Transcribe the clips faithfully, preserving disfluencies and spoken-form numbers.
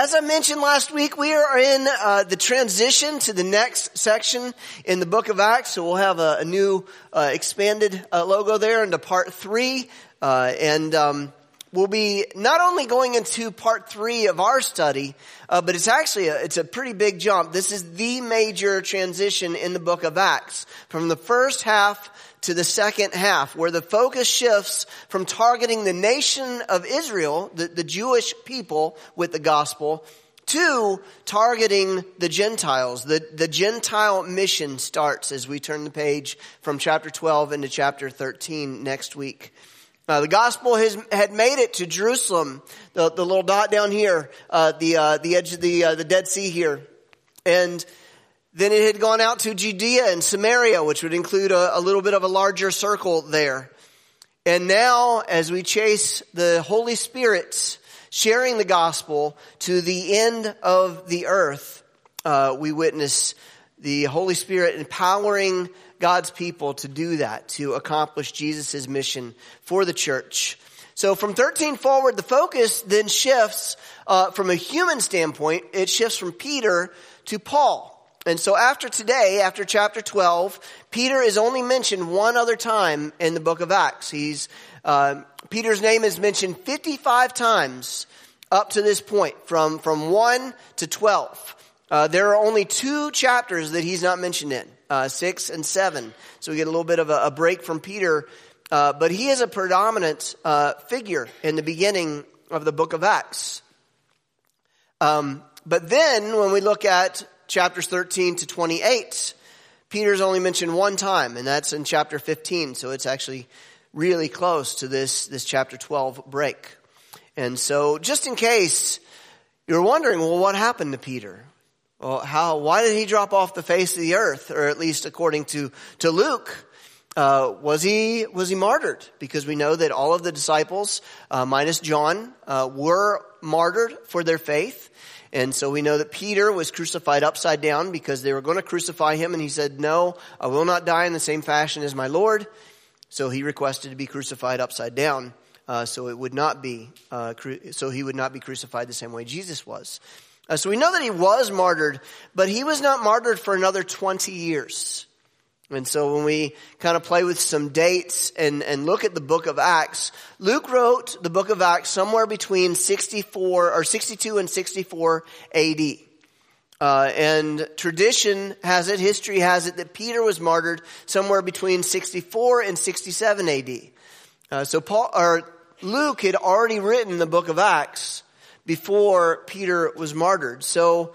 as I mentioned last week, we are in uh, the transition to the next section in the book of Acts. So we'll have a, a new uh, expanded uh, logo there into part three. Uh, and um, we'll be not only going into part three of our study, uh, but it's actually a, it's a pretty big jump. This is the major transition in the book of Acts from the first half to the second half, where the focus shifts from targeting the nation of Israel, the, the Jewish people with the gospel, to targeting the Gentiles. The, the Gentile mission starts as we turn the page from chapter twelve into chapter thirteen next week. Uh, the gospel has had made it to Jerusalem, the, the little dot down here, uh, the uh, the edge of the uh, the Dead Sea here, and then it had gone out to Judea and Samaria, which would include a, a little bit of a larger circle there. And now, as we chase the Holy Spirit sharing the gospel to the end of the earth, uh, we witness the Holy Spirit empowering God's people to do that, to accomplish Jesus' mission for the church. So from thirteen forward, the focus then shifts uh, from a human standpoint. It shifts from Peter to Paul. And so after today, after chapter twelve, Peter is only mentioned one other time in the book of Acts. He's uh, Peter's name is mentioned fifty-five times up to this point, from, from one to twelve. Uh, there are only two chapters that he's not mentioned in, uh, six and seven. So we get a little bit of a, a break from Peter. Uh, but he is a predominant uh, figure in the beginning of the book of Acts. Um, but then when we look at chapters thirteen to twenty-eight, Peter's only mentioned one time, and that's in chapter fifteen. So it's actually really close to this, this chapter twelve break. And so just in case you're wondering, well, what happened to Peter? Well, how, why did he drop off the face of the earth? Or at least according to, to Luke, uh, was he, was he martyred? Because we know that all of the disciples, uh, minus John, uh, were martyred for their faith. And so we know that Peter was crucified upside down because they were going to crucify him. And he said, no, I will not die in the same fashion as my Lord. So he requested to be crucified upside down. Uh, so it would not be, uh, cru- so he would not be crucified the same way Jesus was. Uh, so we know that he was martyred, but he was not martyred for another twenty years. And so when we kind of play with some dates and, and look at the book of Acts, Luke wrote the book of Acts somewhere between sixty-four or sixty-two and sixty-four A D. Uh, and tradition has it, history has it, that Peter was martyred somewhere between sixty-four and sixty-seven A D. Uh, so Paul or Luke had already written the book of Acts before Peter was martyred. So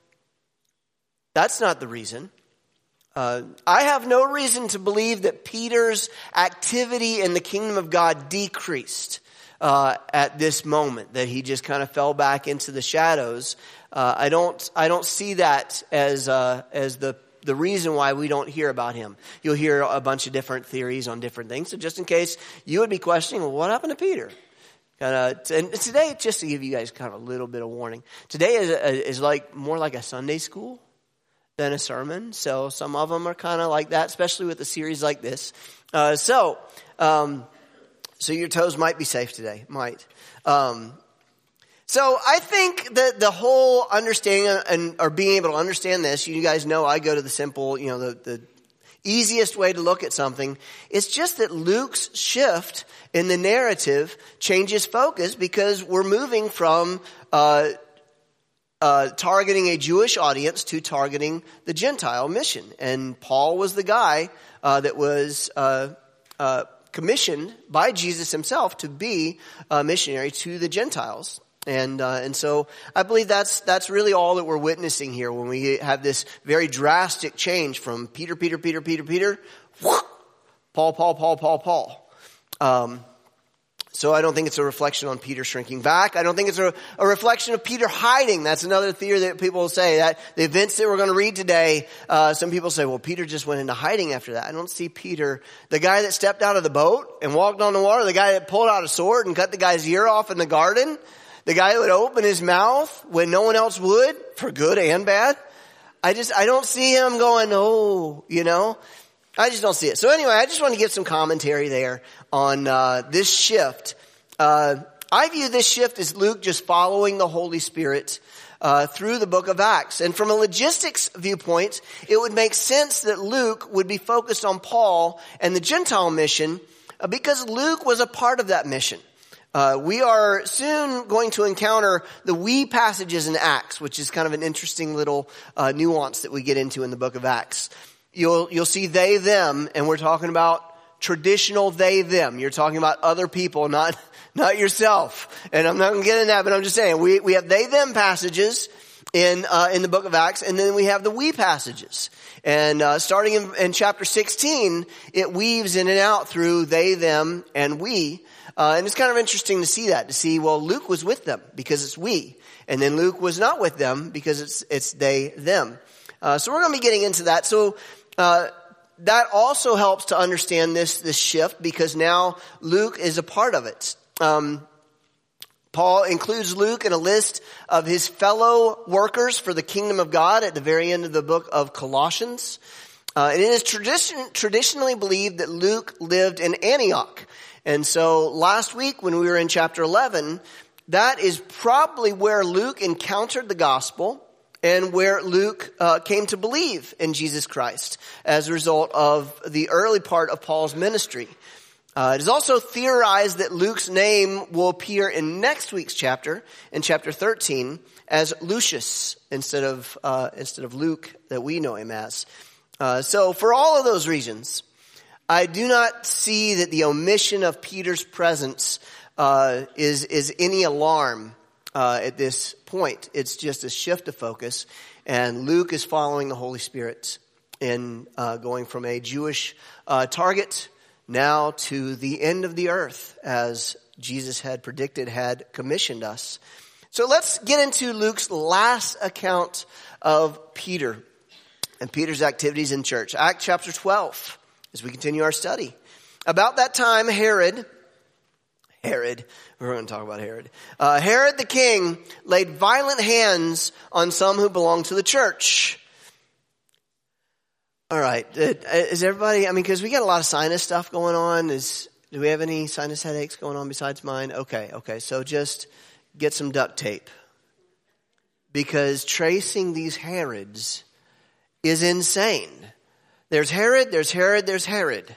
that's not the reason. Uh, I have no reason to believe that Peter's activity in the kingdom of God decreased uh, at this moment, that he just kind of fell back into the shadows. Uh, I don't, I don't see that as uh, as the the reason why we don't hear about him. You'll hear a bunch of different theories on different things. So just in case you would be questioning, well, what happened to Peter? Uh, and today, just to give you guys kind of a little bit of warning, today is is like more like a Sunday school than a sermon. So some of them are kind of like that, especially with a series like this. Uh, so, um, so your toes might be safe today, might. Um, so I think that the whole understanding and or being able to understand this, you guys know I go to the simple, you know, the, the easiest way to look at something. It's just that Luke's shift in the narrative changes focus because we're moving from uh Uh, targeting a Jewish audience to targeting the Gentile mission. And Paul was the guy uh, that was uh, uh, commissioned by Jesus himself to be a missionary to the Gentiles. And uh, and so I believe that's that's really all that we're witnessing here when we have this very drastic change from Peter, Peter, Peter, Peter, Peter, Paul, Paul, Paul, Paul, Paul. Um So I don't think it's a reflection on Peter shrinking back. I don't think it's a, a reflection of Peter hiding. That's another theory that people will say, that the events that we're going to read today, uh, some people say, well, Peter just went into hiding after that. I don't see Peter, the guy that stepped out of the boat and walked on the water, the guy that pulled out a sword and cut the guy's ear off in the garden, the guy that would open his mouth when no one else would, for good and bad. I just, I don't see him going, oh, you know. I just don't see it. So anyway, I just want to give some commentary there on uh, this shift. Uh, I view this shift as Luke just following the Holy Spirit uh, through the book of Acts. And from a logistics viewpoint, it would make sense that Luke would be focused on Paul and the Gentile mission uh, because Luke was a part of that mission. Uh, we are soon going to encounter the we passages in Acts, which is kind of an interesting little uh, nuance that we get into in the book of Acts. You'll, you'll see they, them, and we're talking about traditional they, them. You're talking about other people, not, not yourself. And I'm not going to get into that, but I'm just saying, we, we have they, them passages in, uh, in the book of Acts, and then we have the we passages. And, uh, starting in, in chapter sixteen, it weaves in and out through they, them, and we. Uh, and it's kind of interesting to see that, to see, well, Luke was with them because it's we. And then Luke was not with them because it's, it's they, them. Uh, so we're going to be getting into that. So, uh, that also helps to understand this, this shift because now Luke is a part of it. Um, Paul includes Luke in a list of his fellow workers for the kingdom of God at the very end of the book of Colossians. Uh, and it is tradition, traditionally believed that Luke lived in Antioch. And so last week when we were in chapter eleven, that is probably where Luke encountered the gospel and where Luke uh, came to believe in Jesus Christ as a result of the early part of Paul's ministry. Uh, it is also theorized that Luke's name will appear in next week's chapter, in chapter thirteen, as Lucius instead of uh, instead of Luke that we know him as. Uh, so for all of those reasons, I do not see that the omission of Peter's presence uh, is is any alarm uh, at this point. It's just a shift of focus, and Luke is following the Holy Spirit in uh, going from a Jewish uh, target now to the end of the earth, as Jesus had predicted, had commissioned us. So let's get into Luke's last account of Peter and Peter's activities in church. Acts chapter twelve. As we continue our study. About that time, Herod, Herod, we're going to talk about Herod. Uh, Herod the king laid violent hands on some who belonged to the church. All right. Is everybody, I mean, because we got a lot of sinus stuff going on. Is, do we have any sinus headaches going on besides mine? Okay, okay. So just get some duct tape. Because tracing these Herods is insane. There's Herod, there's Herod, there's Herod.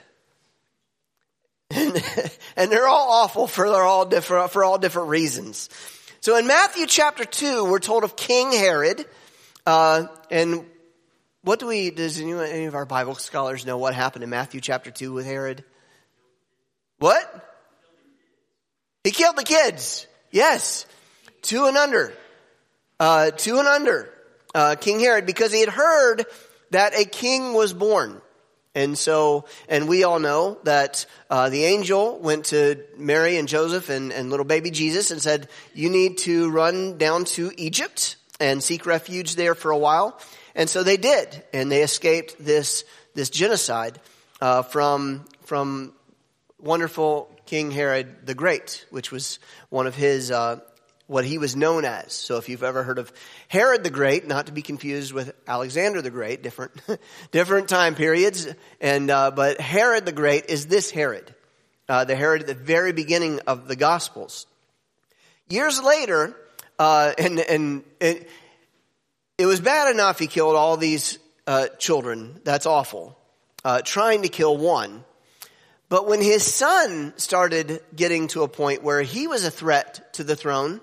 And, and they're all awful for they're all different for all different reasons. So in Matthew chapter two, we're told of King Herod. Uh, and what do we, does anyone, any of our Bible scholars know what happened in Matthew chapter two with Herod? What? He killed the kids. Yes. Two and under. Uh, two and under. Uh, King Herod, because he had heard that a king was born. And so, and we all know that uh, the angel went to Mary and Joseph and, and little baby Jesus and said, you need to run down to Egypt and seek refuge there for a while. And so they did. And they escaped this this genocide uh, from from wonderful King Herod the Great, which was one of his uh what he was known as. So if you've ever heard of Herod the Great, not to be confused with Alexander the Great, different different time periods. And uh, but Herod the Great is this Herod, uh, the Herod at the very beginning of the Gospels. Years later, uh, and and it, it was bad enough he killed all these uh, children. That's awful. Uh, trying to kill one. But when his son started getting to a point where he was a threat to the throne,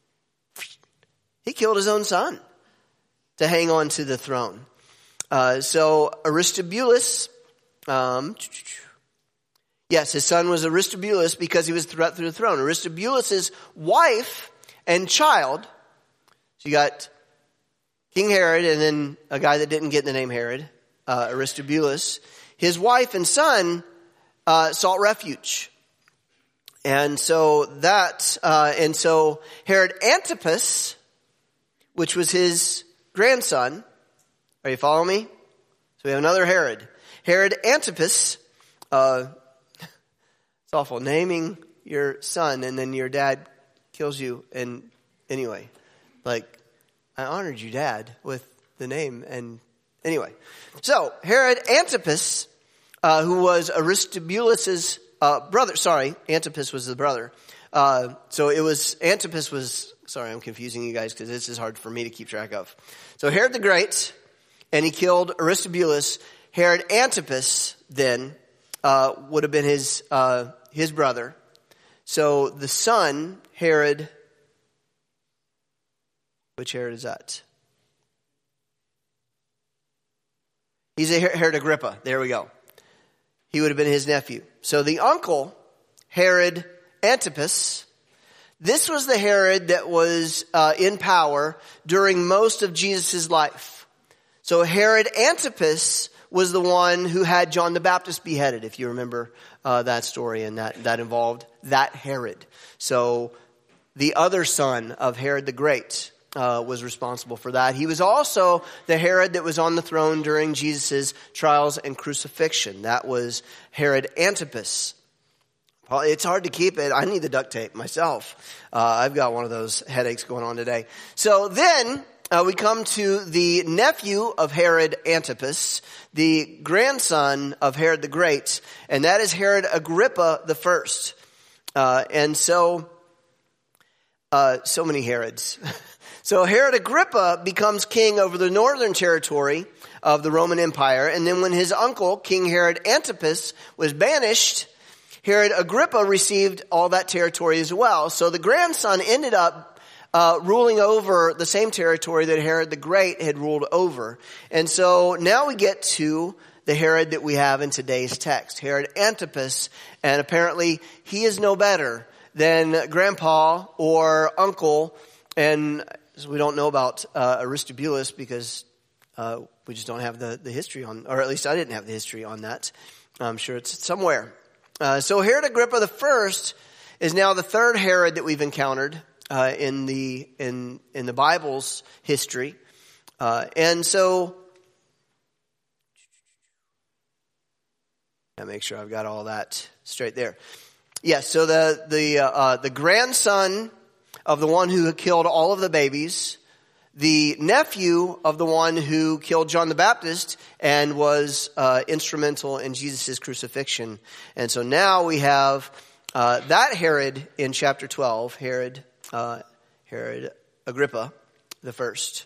he killed his own son to hang on to the throne. Uh, so Aristobulus, um, yes, his son was Aristobulus because he was a threat to the throne. Aristobulus' wife and child, so you got King Herod and then a guy that didn't get the name Herod, uh, Aristobulus. His wife and son uh, sought refuge. And so that, uh, and so Herod Antipas, which was his grandson. Are you following me? So we have another Herod. Herod Antipas, uh, it's awful, naming your son and then your dad kills you. And anyway, like, I honored you, Dad, with the name. And anyway, so Herod Antipas, uh, who was Aristobulus' uh, brother, sorry, Antipas was the brother, Uh, so it was, Antipas was, sorry, I'm confusing you guys because this is hard for me to keep track of. So Herod the Great, and he killed Aristobulus. Herod Antipas then uh, would have been his uh, his brother. So the son, Herod, which Herod is that? He's a Herod Agrippa. There we go. He would have been his nephew. So the uncle, Herod Antipas, this was the Herod that was uh, in power during most of Jesus' life. So Herod Antipas was the one who had John the Baptist beheaded, if you remember uh, that story, and that, that involved that Herod. So the other son of Herod the Great uh, was responsible for that. He was also the Herod that was on the throne during Jesus' trials and crucifixion. That was Herod Antipas. Well, it's hard to keep it. I need the duct tape myself. Uh, I've got one of those headaches going on today. So then uh, we come to the nephew of Herod Antipas, the grandson of Herod the Great, and that is Herod Agrippa the First. Uh, and so, uh, so many Herods. So Herod Agrippa becomes king over the northern territory of the Roman Empire. And then when his uncle, King Herod Antipas, was banished, Herod Agrippa received all that territory as well. So the grandson ended up uh, ruling over the same territory that Herod the Great had ruled over. And so now we get to the Herod that we have in today's text, Herod Antipas. And apparently he is no better than grandpa or uncle. And we don't know about uh, Aristobulus because uh, we just don't have the, the history on, or at least I didn't have the history on that. I'm sure it's somewhere. Uh, so Herod Agrippa the First is now the third Herod that we've encountered uh, in the in in the Bible's history, uh, and so I make sure I've got all that straight there. Yes, so the the uh, uh, the grandson of the one who killed all of the babies, the nephew of the one who killed John the Baptist and was uh, instrumental in Jesus' crucifixion. And so now we have uh, that Herod in chapter twelve, Herod uh, Herod Agrippa the First.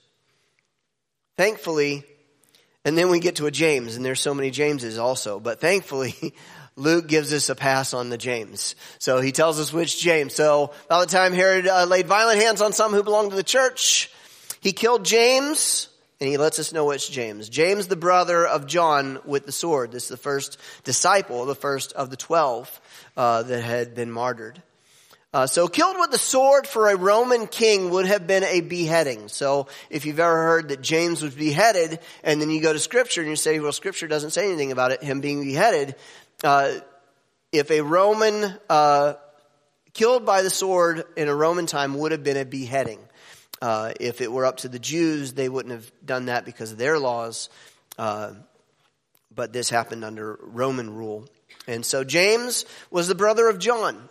Thankfully, and then we get to a James, and there's so many Jameses also, but thankfully Luke gives us a pass on the James. So he tells us which James. So by the time Herod uh, laid violent hands on some who belonged to the church, he killed James, and he lets us know which James. James, the brother of John with the sword. This is the first disciple, the first of the twelve uh, that had been martyred. Uh, so killed with the sword for a Roman king would have been a beheading. So if you've ever heard that James was beheaded, and then you go to Scripture and you say, well, Scripture doesn't say anything about it, him being beheaded. Uh, if a Roman uh, killed by the sword in a Roman time would have been a beheading. Uh, if it were up to the Jews, they wouldn't have done that because of their laws. Uh, but this happened under Roman rule. And so James was the brother of John.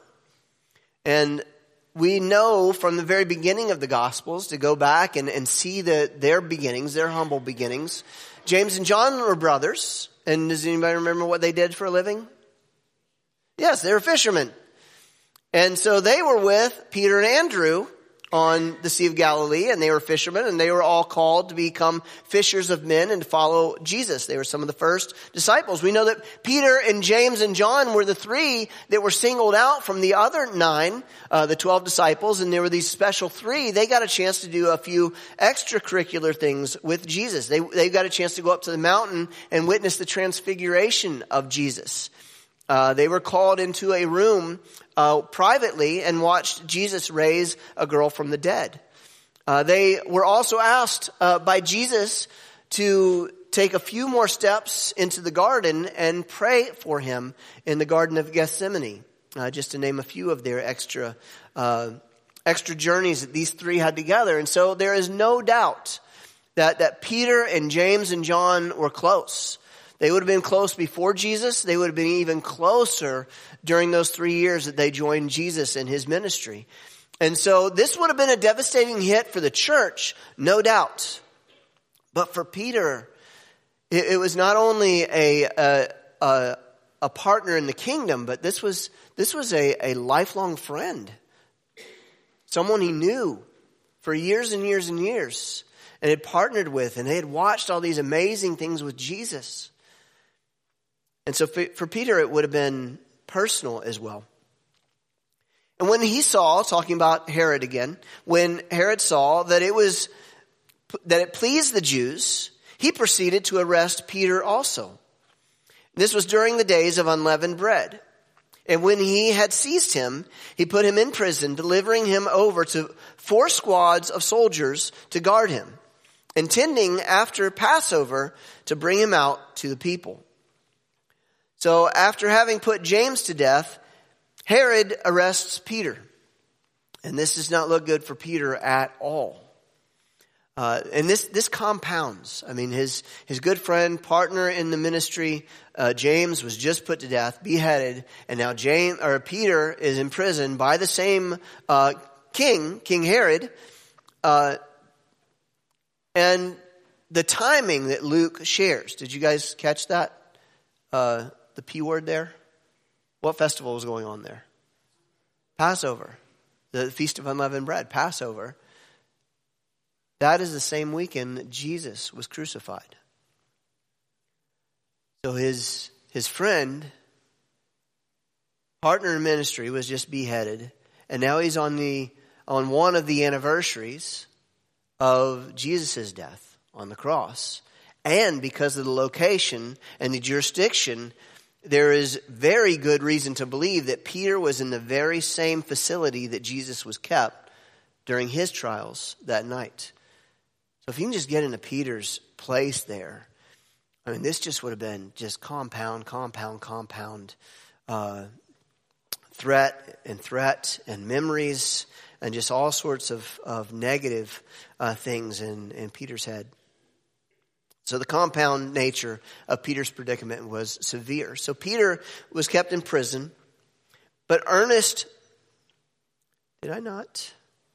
And we know from the very beginning of the Gospels, to go back and, and see the, their beginnings, their humble beginnings. James and John were brothers. And does anybody remember what they did for a living? Yes, they were fishermen. And so they were with Peter and Andrew on the Sea of Galilee, and they were fishermen, and they were all called to become fishers of men and to follow Jesus. They were some of the first disciples. We know that Peter and James and John were the three that were singled out from the other nine, uh, the twelve disciples, and there were these special three. They got a chance to do a few extracurricular things with Jesus. They, they got a chance to go up to the mountain and witness the transfiguration of Jesus. Uh, they were called into a room uh, privately and watched Jesus raise a girl from the dead. Uh, they were also asked uh, by Jesus to take a few more steps into the garden and pray for him in the Garden of Gethsemane, uh, just to name a few of their extra uh, extra journeys that these three had together. And so there is no doubt that that Peter and James and John were close. They would have been close before Jesus. They would have been even closer during those three years that they joined Jesus in his ministry. And so this would have been a devastating hit for the church, no doubt. But for Peter, it, it was not only a, a, a, a partner in the kingdom, but this was, this was a, a lifelong friend someone he knew for years and years and years and had partnered with, and they had watched all these amazing things with Jesus. And so for, for Peter, it would have been personal as well. And when he saw, talking about Herod again, when Herod saw that it was, that it pleased the Jews, he proceeded to arrest Peter also. This was during the days of unleavened bread. And when he had seized him, he put him in prison, delivering him over to four squads of soldiers to guard him, intending after Passover to bring him out to the people. So after having put James to death, Herod arrests Peter. And this does not look good for Peter at all. Uh, and this, this compounds. I mean, his, his good friend, partner in the ministry, uh, James, was just put to death, beheaded, and now James, or Peter is in prison by the same, uh, king, King Herod. Uh, and the timing that Luke shares. Did you guys catch that? Uh, the P word there? What festival was going on there? Passover. The Feast of Unleavened Bread, Passover. That is the same weekend that Jesus was crucified. So his, his friend, partner in ministry, was just beheaded. And now he's on the on one of the anniversaries of Jesus' death on the cross. And because of the location and the jurisdiction, there is very good reason to believe that Peter was in the very same facility that Jesus was kept during his trials that night. So if you can just get into Peter's place there, I mean, this just would have been just compound, compound, compound uh, threat and threat and memories and just all sorts of, of negative uh, things in, in Peter's head. So the compound nature of Peter's predicament was severe. So Peter was kept in prison, but Ernest, did I not?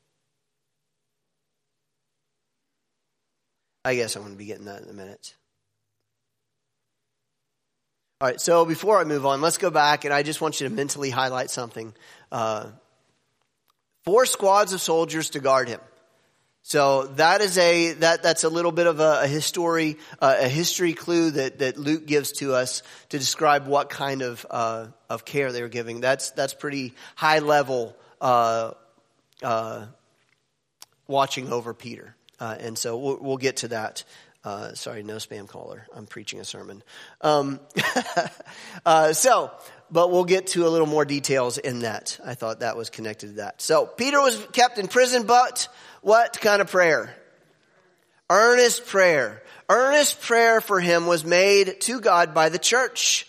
I guess I'm going to be getting that in a minute. All right, so before I move on, let's go back, and I just want you to mentally highlight something. Uh, four squads of soldiers to guard him. So that is a that that's a little bit of a, a history uh, a history clue that, that Luke gives to us to describe what kind of uh, of care they were giving. That's that's pretty high level uh, uh, watching over Peter. Uh, and so we'll, we'll get to that. Uh, sorry, no spam caller. I'm preaching a sermon. Um, uh, so, but we'll get to a little more details in that. I thought that was connected to that. So Peter was kept in prison, but what kind of prayer? Earnest prayer. Earnest prayer for him was made to God by the church.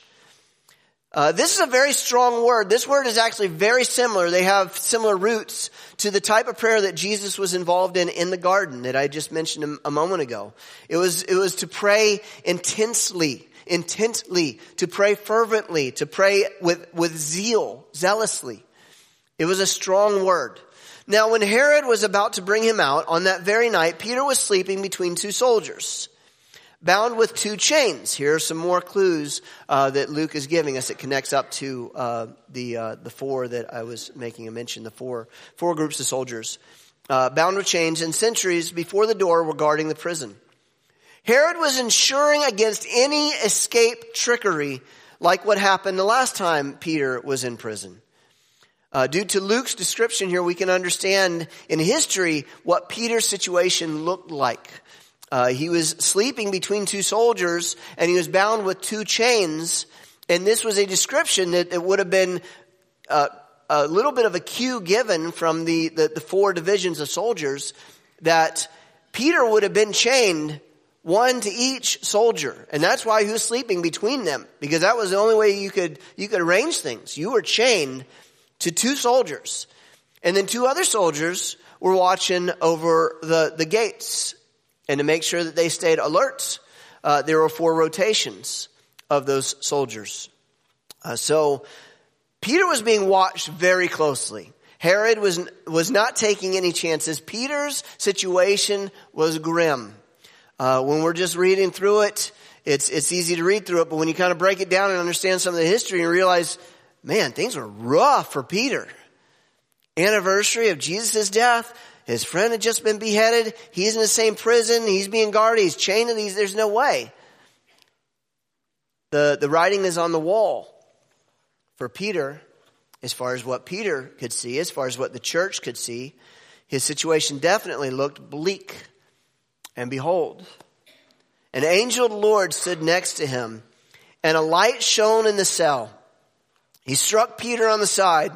Uh, this is a very strong word. This word is actually very similar. They have similar roots to the type of prayer that Jesus was involved in in the garden that I just mentioned a moment ago. It was, it was to pray intensely, intently, to pray fervently, to pray with, with zeal, zealously. It was a strong word. Now, when Herod was about to bring him out on that very night, Peter was sleeping between two soldiers, bound with two chains. Here are some more clues uh, that Luke is giving us. It connects up to uh, the uh, the four that I was making a mention, the four four groups of soldiers. Uh, bound with chains, and sentries before the door were guarding the prison. Herod was ensuring against any escape trickery like what happened the last time Peter was in prison. Uh, due to Luke's description here, we can understand in history what Peter's situation looked like. Uh, he was sleeping between two soldiers, and he was bound with two chains. And this was a description that it would have been uh, a little bit of a cue given from the, the, the four divisions of soldiers that Peter would have been chained, one to each soldier. And that's why he was sleeping between them, because that was the only way you could you could arrange things. You were chained to two soldiers. And then two other soldiers were watching over the, the gates. And to make sure that they stayed alert, uh, there were four rotations of those soldiers. Uh, so Peter was being watched very closely. Herod was was not taking any chances. Peter's situation was grim. Uh, when we're just reading through it, it's it's easy to read through it. But when you kind of break it down and understand some of the history and realize, man, things were rough for Peter. anniversary of Jesus' death. His friend had just been beheaded. He's in the same prison. He's being guarded. He's chained. And he's, there's no way. The, the writing is on the wall for Peter, as far as what Peter could see, as far as what the church could see. His situation definitely looked bleak. And behold, an angel of the Lord stood next to him, and a light shone in the cell. He struck Peter on the side.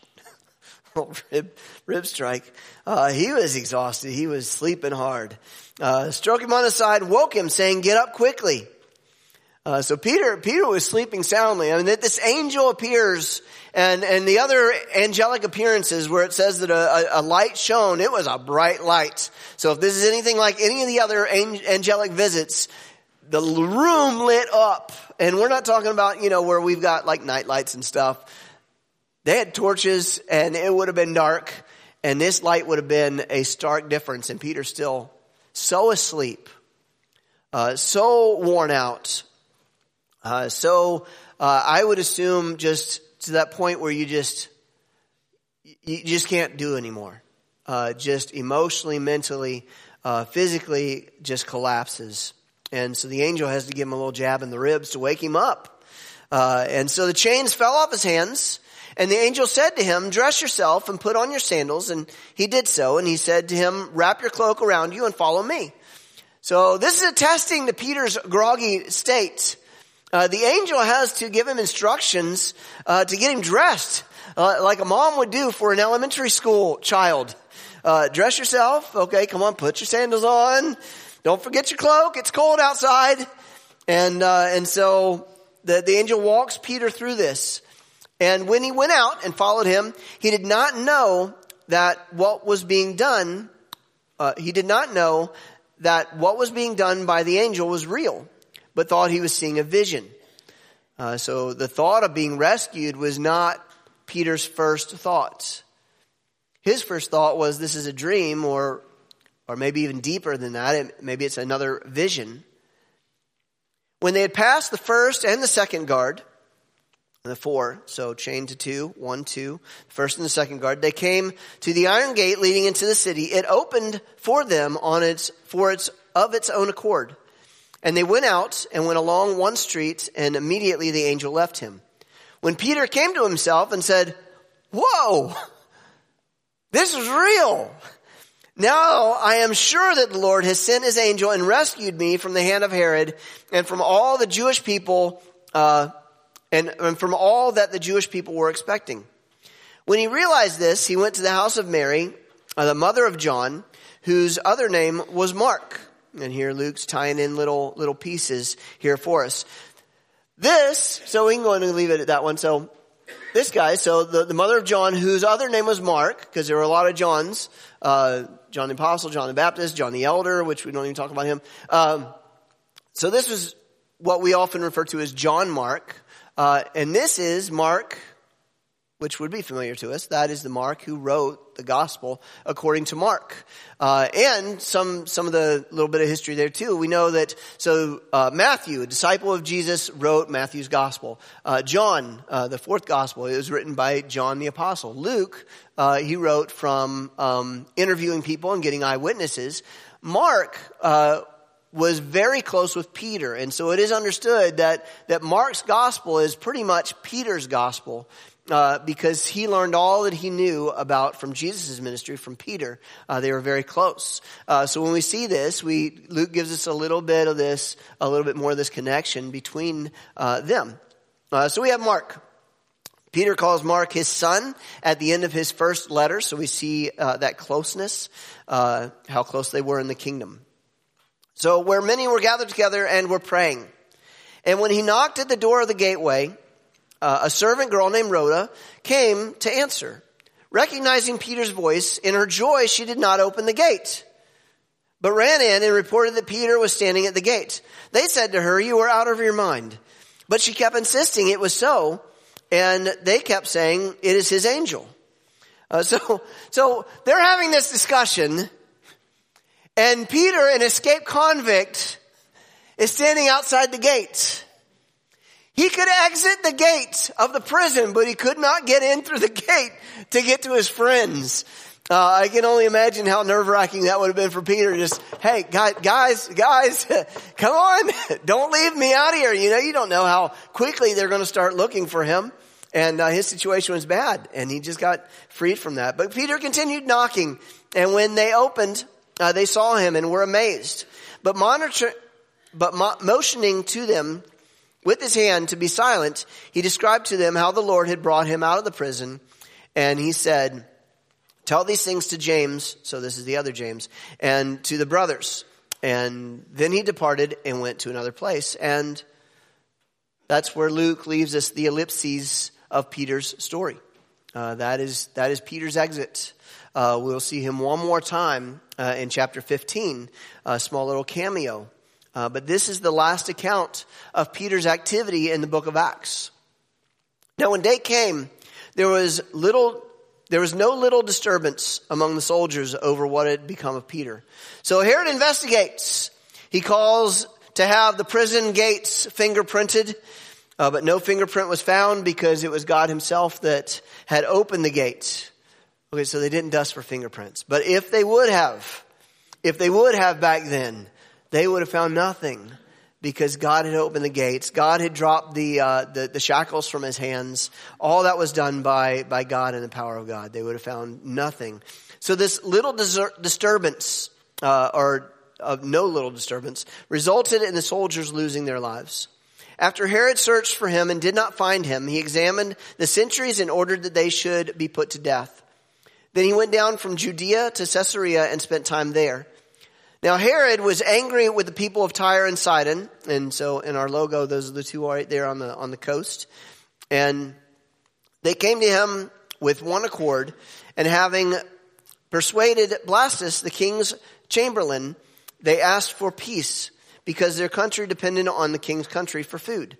rib, rib strike. Uh, he was exhausted. He was sleeping hard. Uh, struck him on the side, woke him, saying, "Get up quickly." Uh, so Peter, Peter was sleeping soundly. I mean, that this angel appears, and, and the other angelic appearances where it says that a, a, a light shone, it was a bright light. So if this is anything like any of the other angelic visits, the room lit up. And we're not talking about, you know, where we've got like night lights and stuff. They had torches and it would have been dark, and this light would have been a stark difference. And Peter's still so asleep, uh, so worn out. Uh, so, uh, I would assume just to that point where you just, you just can't do anymore. Uh, just emotionally, mentally, uh, physically just collapses. And so the angel has to give him a little jab in the ribs to wake him up. Uh, and so the chains fell off his hands, and the angel said to him, "Dress yourself and put on your sandals." And he did so. And he said to him, "Wrap your cloak around you and follow me." So this is attesting to Peter's groggy state. Uh, the angel has to give him instructions, uh, to get him dressed, uh, like a mom would do for an elementary school child. Uh, dress yourself. Okay, come on, put your sandals on. Don't forget your cloak. It's cold outside. And, uh, and so the, the angel walks Peter through this. And when he went out and followed him, he did not know that what was being done, uh, he did not know that what was being done by the angel was real, but thought he was seeing a vision. Uh, so the thought of being rescued was not Peter's first thought. His first thought was, this is a dream, or or maybe even deeper than that. It, maybe it's another vision. When they had passed the first and the second guard, the four, so chained to two, one, two, first and the second guard, they came to the iron gate leading into the city. It opened for them on its for its of its own accord. And they went out and went along one street, and immediately the angel left him. When Peter came to himself and said, "Whoa, this is real. Now I am sure that the Lord has sent his angel and rescued me from the hand of Herod and from all the Jewish people, uh, and, and from all that the Jewish people were expecting." When he realized this, he went to the house of Mary, uh, the mother of John, whose other name was Mark. And here Luke's tying in little little pieces here for us. This, so we can go in and leave it at that one. So this guy, so the, the mother of John, whose other name was Mark, because there were a lot of Johns, uh, John the Apostle, John the Baptist, John the Elder, which we don't even talk about him. Um, so this was what we often refer to as John Mark. Uh, and this is Mark, which would be familiar to us. That is the Mark who wrote the gospel according to Mark. Uh, and some, some of the little bit of history there too. We know that, so, uh, Matthew, a disciple of Jesus, wrote Matthew's gospel. Uh, John, uh, the fourth gospel, it was written by John the Apostle. Luke, uh, he wrote from, um, interviewing people and getting eyewitnesses. Mark, uh, was very close with Peter. And so it is understood that, that Mark's gospel is pretty much Peter's gospel. Uh, because he learned all that he knew about from Jesus' ministry from Peter. Uh, they were very close. Uh, so when we see this, we Luke gives us a little bit of this, a little bit more of this connection between uh, them. Uh, so we have Mark. Peter calls Mark his son at the end of his first letter. So we see uh, that closeness, uh, how close they were in the kingdom. So where many were gathered together and were praying. And when he knocked at the door of the gateway, Uh, a servant girl named Rhoda came to answer. Recognizing Peter's voice, in her joy, she did not open the gate, but ran in and reported that Peter was standing at the gate. They said to her, "You are out of your mind." But she kept insisting it was so, and they kept saying, "It is his angel." Uh, so, so they're having this discussion, and Peter, an escaped convict, is standing outside the gate. He could exit the gate of the prison, but he could not get in through the gate to get to his friends. Uh, I can only imagine how nerve-wracking that would have been for Peter. Just, hey, guys, guys, guys, come on. Don't leave me out here. You know, you don't know how quickly they're going to start looking for him. And uh, his situation was bad, and he just got freed from that. But Peter continued knocking, and when they opened, uh, they saw him and were amazed. But monitor, but mo- motioning to them with his hand to be silent, he described to them how the Lord had brought him out of the prison. And he said, tell these things to James, so this is the other James, and to the brothers. And then he departed and went to another place. And that's where Luke leaves us the ellipses of Peter's story. Uh, that is that is Peter's exit. Uh, we'll see him one more time uh, in chapter fifteen, a small little cameo. Uh, but this is the last account of Peter's activity in the book of Acts. Now, when day came, there was little, there was no little disturbance among the soldiers over what had become of Peter. So Herod investigates. He calls to have the prison gates fingerprinted. Uh, but no fingerprint was found because it was God himself that had opened the gate. Okay, so they didn't dust for fingerprints. But if they would have, if they would have back then, they would have found nothing because God had opened the gates. God had dropped the uh, the, the shackles from his hands. All that was done by, by God and the power of God. They would have found nothing. So this little desert, disturbance, uh, or of no little disturbance, resulted in the soldiers losing their lives. After Herod searched for him and did not find him, he examined the sentries and ordered that they should be put to death. Then he went down from Judea to Caesarea and spent time there. Now Herod was angry with the people of Tyre and Sidon, and so in our logo, those are the two right there on the on the coast. And they came to him with one accord, and having persuaded Blastus, the king's chamberlain, they asked for peace, because their country depended on the king's country for food.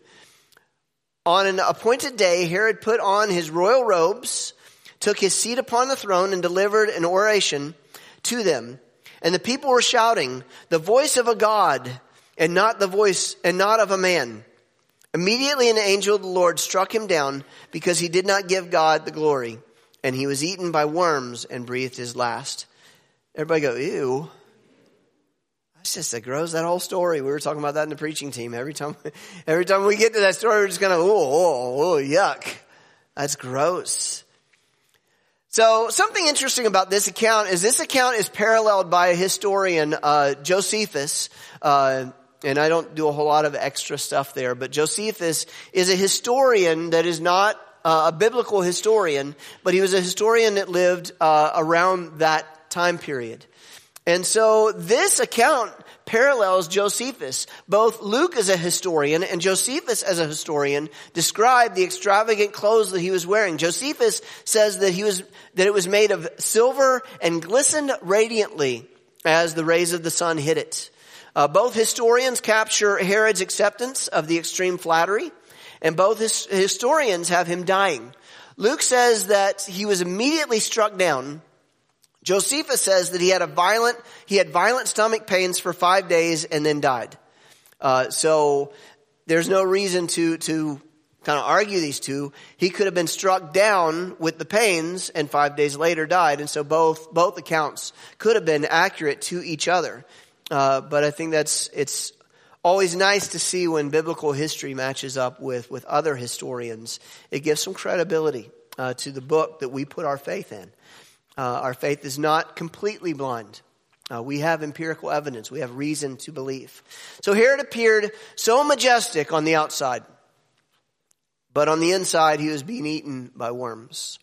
On an appointed day, Herod put on his royal robes, took his seat upon the throne, and delivered an oration to them. And the people were shouting, "The voice of a God, and not the voice, and not of a man." Immediately an angel of the Lord struck him down, because he did not give God the glory. And he was eaten by worms and breathed his last. Everybody go, ew. It's just that gross, that whole story. We were talking about that in the preaching team. Every time, every time we get to that story, we're just going to, oh, oh, oh, yuck. That's gross. So something interesting about this account is this account is paralleled by a historian, uh, Josephus. Uh, and I don't do a whole lot of extra stuff there, but Josephus is a historian that is not uh, a biblical historian, but he was a historian that lived uh, around that time period. And so this account parallels Josephus. Both Luke as a historian and Josephus as a historian describe the extravagant clothes that he was wearing. Josephus says that he was that it was made of silver and glistened radiantly as the rays of the sun hit it. Uh, both historians capture Herod's acceptance of the extreme flattery, and both his, historians have him dying. Luke says that he was immediately struck down. Josephus says that he had a violent, he had violent stomach pains for five days and then died. Uh, so there's no reason to, to kind of argue these two. He could have been struck down with the pains and five days later died. And so both, both accounts could have been accurate to each other. Uh, but I think that's, it's always nice to see when biblical history matches up with, with other historians. It gives some credibility, uh, to the book that we put our faith in. Uh, our faith is not completely blind. Uh, we have empirical evidence. We have reason to believe. So Herod appeared so majestic on the outside, but on the inside he was being eaten by worms.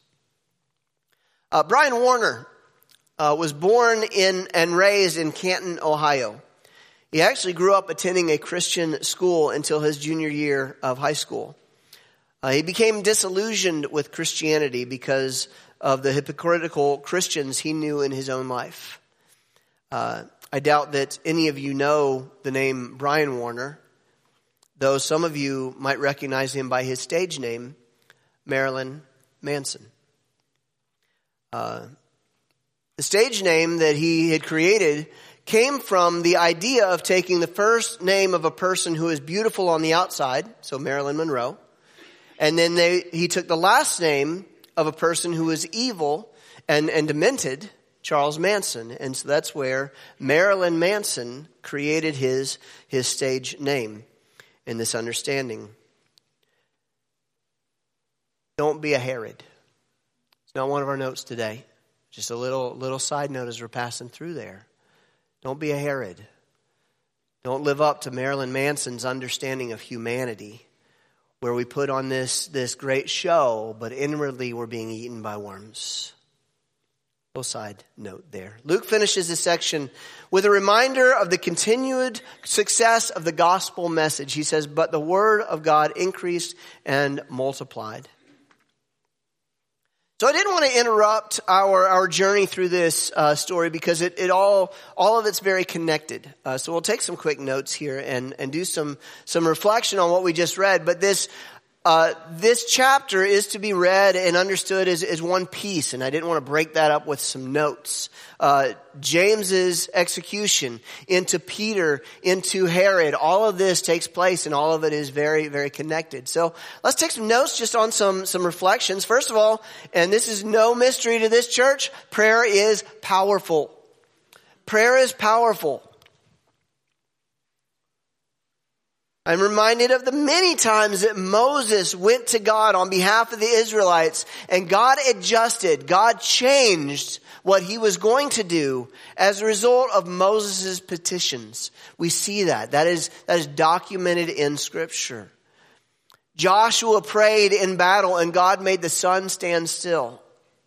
Uh, Brian Warner uh, was born in and raised in Canton, Ohio. He actually grew up attending a Christian school until his junior year of high school. Uh, he became disillusioned with Christianity because of the hypocritical Christians he knew in his own life. Uh, I doubt that any of you know the name Brian Warner, though some of you might recognize him by his stage name, Marilyn Manson. Uh, the stage name that he had created came from the idea of taking the first name of a person who is beautiful on the outside, so Marilyn Monroe, and then they, he took the last name of a person who was evil and, and demented, Charles Manson. And so that's where Marilyn Manson created his, his stage name in this understanding. Don't be a Herod. It's not one of our notes today. Just a little, little side note as we're passing through there. Don't be a Herod. Don't live up to Marilyn Manson's understanding of humanity, where we put on this, this great show, but inwardly we're being eaten by worms. Little side note there. Luke finishes this section with a reminder of the continued success of the gospel message. He says, but the word of God increased and multiplied. So I didn't want to interrupt our, our journey through this uh, story because it, it all all of it's very connected. Uh, so we'll take some quick notes here and, and do some some reflection on what we just read. But this uh, this chapter is to be read and understood as, as one piece, and I didn't want to break that up with some notes. Uh, James's execution into Peter, into Herod, all of this takes place, and all of it is very, very connected. So let's take some notes just on some, some reflections. First of all, and this is no mystery to this church, prayer is powerful. Prayer is powerful. I'm reminded of the many times that Moses went to God on behalf of the Israelites, and God adjusted, God changed what he was going to do as a result of Moses' petitions. We see that. That is, that is documented in Scripture. Joshua prayed in battle, and God made the sun stand still.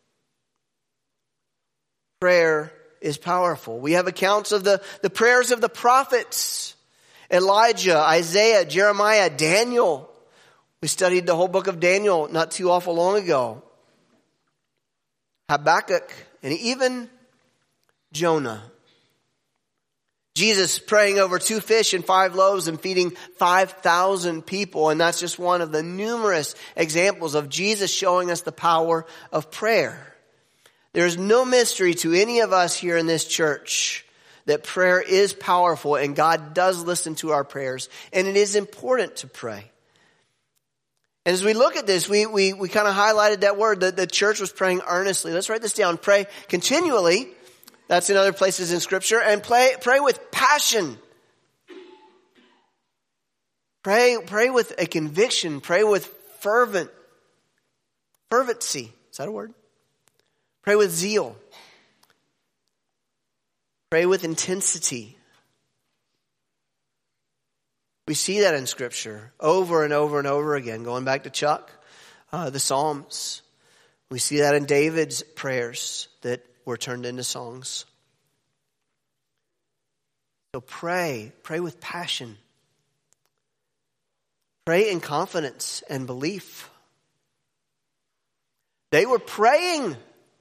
Prayer is powerful. We have accounts of the, the prayers of the prophets. Elijah, Isaiah, Jeremiah, Daniel. We studied the whole book of Daniel not too awful long ago. Habakkuk, and even Jonah. Jesus praying over two fish and five loaves and feeding five thousand people. And that's just one of the numerous examples of Jesus showing us the power of prayer. There's no mystery to any of us here in this church that prayer is powerful, and God does listen to our prayers, and it is important to pray. And as we look at this, we we, we kind of highlighted that word, that the church was praying earnestly. Let's write this down. Pray continually. That's in other places in Scripture. And pray, pray with passion. Pray, pray with a conviction. Pray with fervent, fervency. Is that a word? Pray with zeal. Pray with intensity. We see that in Scripture over and over and over again. Going back to Chuck, uh, the Psalms. We see that in David's prayers that were turned into songs. So pray. Pray with passion. Pray in confidence and belief. They were praying.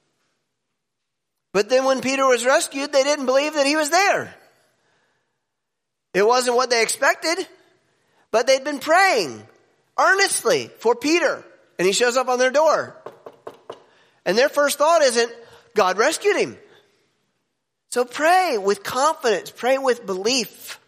But then when Peter was rescued, they didn't believe that he was there. It wasn't what they expected, but they'd been praying earnestly for Peter. And he shows up on their door. And their first thought isn't, God rescued him. So pray with confidence. Pray with belief.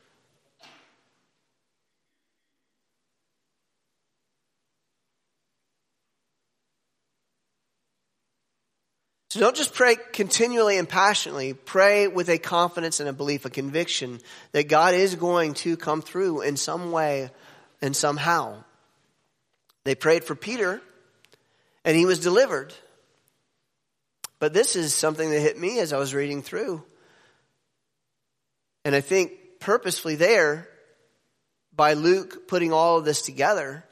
So don't just pray continually and passionately. Pray with a confidence and a belief, a conviction that God is going to come through in some way and somehow. They prayed for Peter, and he was delivered. But this is something that hit me as I was reading through. And I think purposefully there, by Luke putting all of this together,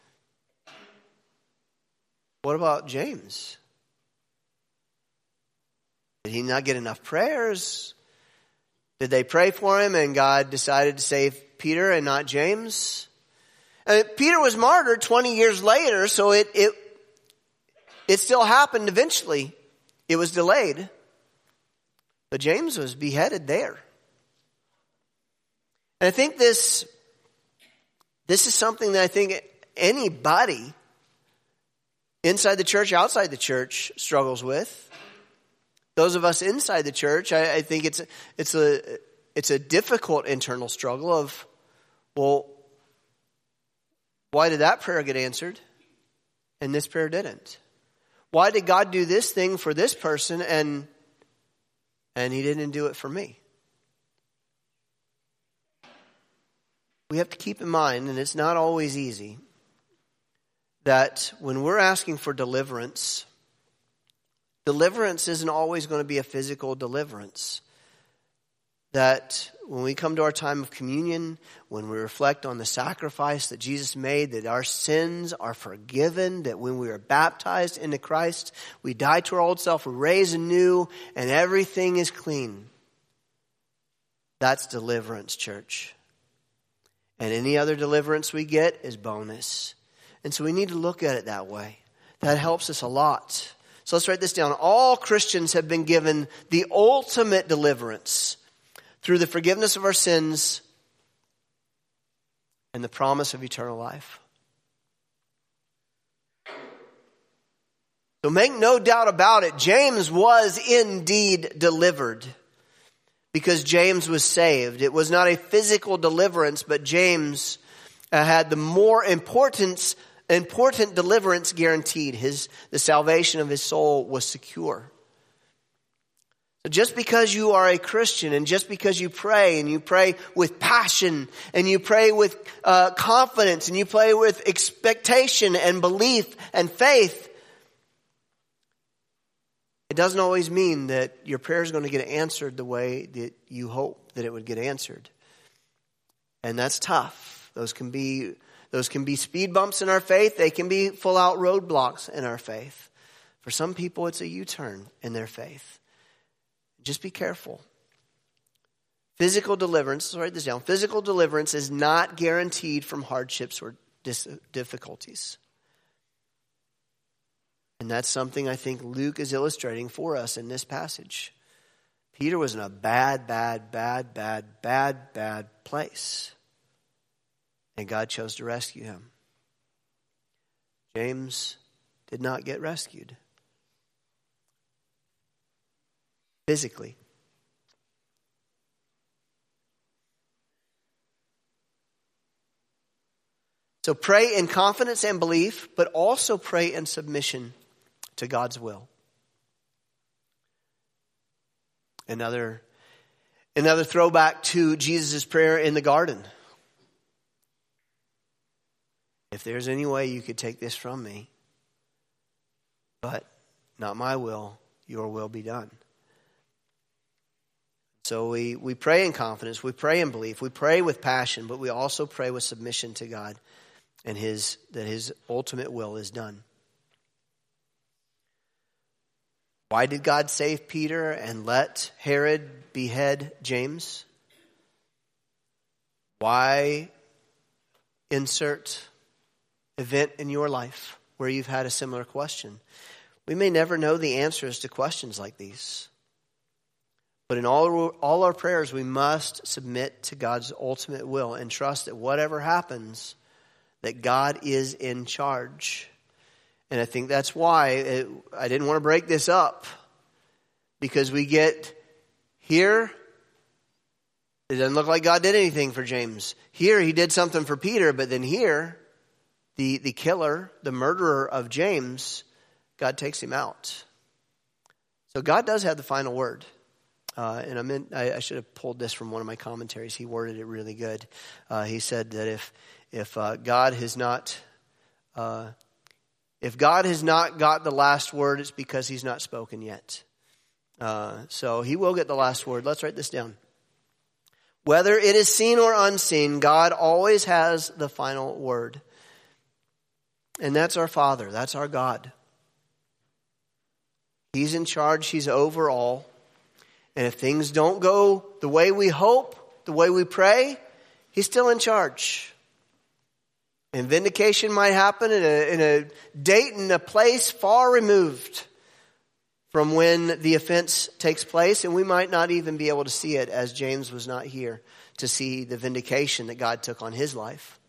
what about James? Did he not get enough prayers? Did they pray for him and God decided to save Peter and not James? And Peter was martyred twenty years later, so it, it, it still happened eventually. It was delayed. But James was beheaded there. And I think this, this is something that I think anybody inside the church, outside the church struggles with. Those of us inside the church, I, I think it's it's a it's a difficult internal struggle of, well, why did that prayer get answered and this prayer didn't? Why did God do this thing for this person and and he didn't do it for me? We have to keep in mind, and it's not always easy, that when we're asking for deliverance, deliverance isn't always going to be a physical deliverance. That when we come to our time of communion, when we reflect on the sacrifice that Jesus made, that our sins are forgiven, that when we are baptized into Christ, we die to our old self, we're raised anew, and everything is clean. That's deliverance, church. And any other deliverance we get is bonus. And so we need to look at it that way. That helps us a lot. So let's write this down. All Christians have been given the ultimate deliverance through the forgiveness of our sins and the promise of eternal life. So make no doubt about it, James was indeed delivered because James was saved. It was not a physical deliverance, but James uh, had the more important, important deliverance guaranteed. His, the salvation of his soul was secure. So just because you are a Christian and just because you pray and you pray with passion and you pray with uh, confidence and you pray with expectation and belief and faith, it doesn't always mean that your prayer is going to get answered the way that you hope that it would get answered. And that's tough. Those can be, those can be speed bumps in our faith. They can be full out roadblocks in our faith. For some people, it's a U-turn in their faith. Just be careful. Physical deliverance, let's write this down. Physical deliverance is not guaranteed from hardships or dis- difficulties. And that's something I think Luke is illustrating for us in this passage. Peter was in a bad, bad, bad, bad, bad, bad place. And God chose to rescue him. James did not get rescued. Physically. So pray in confidence and belief, but also pray in submission to God's will. Another, another throwback to Jesus' prayer in the garden. If there's any way you could take this from me, but not my will, your will be done. So we, we pray in confidence, we pray in belief, we pray with passion, but we also pray with submission to God and his that his ultimate will is done. Why did God save Peter and let Herod behead James? Why insert event in your life where you've had a similar question? We may never know the answers to questions like these. But in all, all our prayers, we must submit to God's ultimate will and trust that whatever happens, that God is in charge. And I think that's why it, I didn't want to break this up. Because we get here, it doesn't look like God did anything for James. Here, he did something for Peter, but then here, the, the killer, the murderer of James, God takes him out. So God does have the final word. Uh, and I, meant, I, I should have pulled this from one of my commentaries. He worded it really good. Uh, he said that if if uh, God has not uh, if God has not got the last word, it's because he's not spoken yet. Uh, so he will get the last word. Let's write this down. Whether it is seen or unseen, God always has the final word. And that's our Father. That's our God. He's in charge. He's over all. And if things don't go the way we hope, the way we pray, he's still in charge. And vindication might happen in a, in a date and a place far removed from when the offense takes place. And we might not even be able to see it, as James was not here to see the vindication that God took on his life.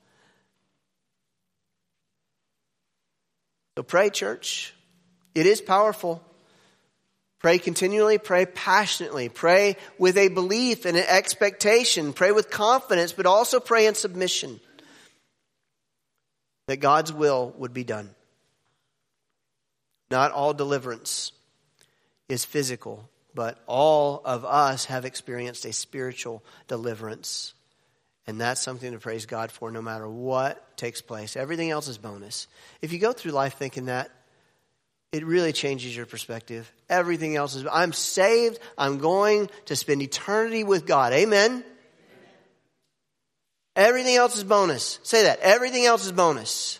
So pray, church. It is powerful. Pray continually, pray passionately, pray with a belief and an expectation, pray with confidence, but also pray in submission that God's will would be done. Not all deliverance is physical, but all of us have experienced a spiritual deliverance. And that's something to praise God for no matter what takes place. Everything else is bonus. If you go through life thinking that, it really changes your perspective. Everything else is, I'm saved. I'm going to spend eternity with God. Amen? Amen. Everything else is bonus. Say that. Everything else is bonus.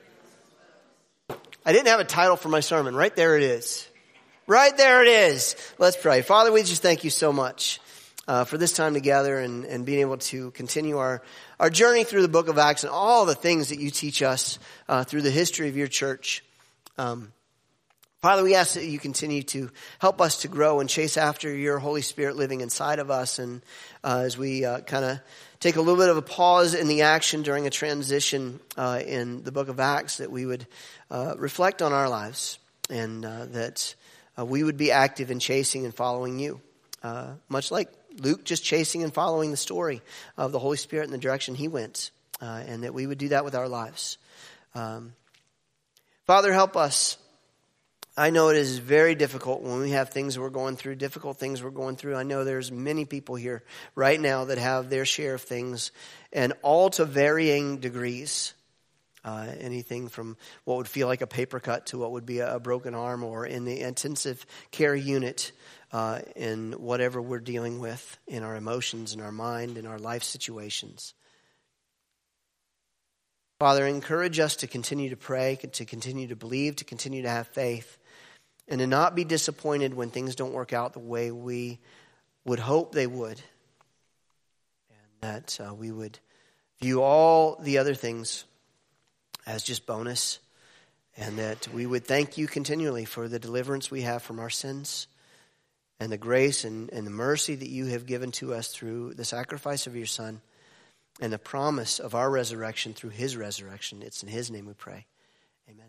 I didn't have a title for my sermon. Right there it is. Right there it is. Let's pray. Father, we just thank you so much uh, for this time together and, and being able to continue our, our journey through the book of Acts and all the things that you teach us uh, through the history of your church. Um, Father, we ask that you continue to help us to grow and chase after your Holy Spirit living inside of us. And uh, as we uh, kind of take a little bit of a pause in the action during a transition uh, in the book of Acts, that we would uh, reflect on our lives and uh, that uh, we would be active in chasing and following you. Uh, much like Luke just chasing and following the story of the Holy Spirit in the direction he went. Uh, and that we would do that with our lives. Um, Father, help us. I know it is very difficult when we have things we're going through, difficult things we're going through. I know there's many people here right now that have their share of things, and all to varying degrees. Uh, anything from what would feel like a paper cut to what would be a, a broken arm, or in the intensive care unit, uh, in whatever we're dealing with in our emotions, in our mind, in our life situations. Father, encourage us to continue to pray, to continue to believe, to continue to have faith, and to not be disappointed when things don't work out the way we would hope they would. And that uh, we would view all the other things as just bonus. And that we would thank you continually for the deliverance we have from our sins, and the grace and, and the mercy that you have given to us through the sacrifice of your Son, and the promise of our resurrection through his resurrection. It's in his name we pray. Amen.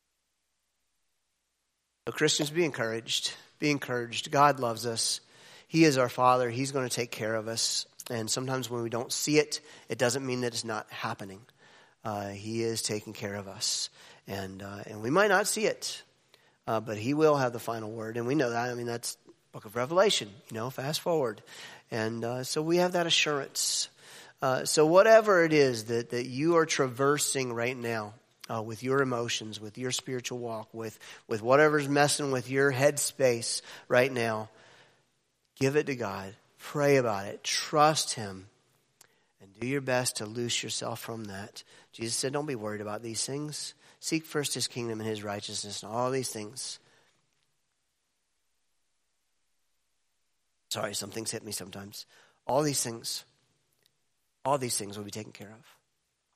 So Christians, be encouraged. Be encouraged. God loves us. He is our Father. He's going to take care of us. And sometimes when we don't see it, it doesn't mean that it's not happening. Uh, he is taking care of us. And uh, and we might not see it, uh, but he will have the final word. And we know that. I mean, that's book of Revelation, you know, fast forward. And uh, so we have that assurance. Uh, so whatever it is that, that you are traversing right now, uh, with your emotions, with your spiritual walk, with, with whatever's messing with your headspace right now, give it to God. Pray about it. Trust him. And do your best to loose yourself from that. Jesus said, don't be worried about these things. Seek first his kingdom and his righteousness and all these things. Sorry, some things hit me sometimes. All these things, all these things will be taken care of.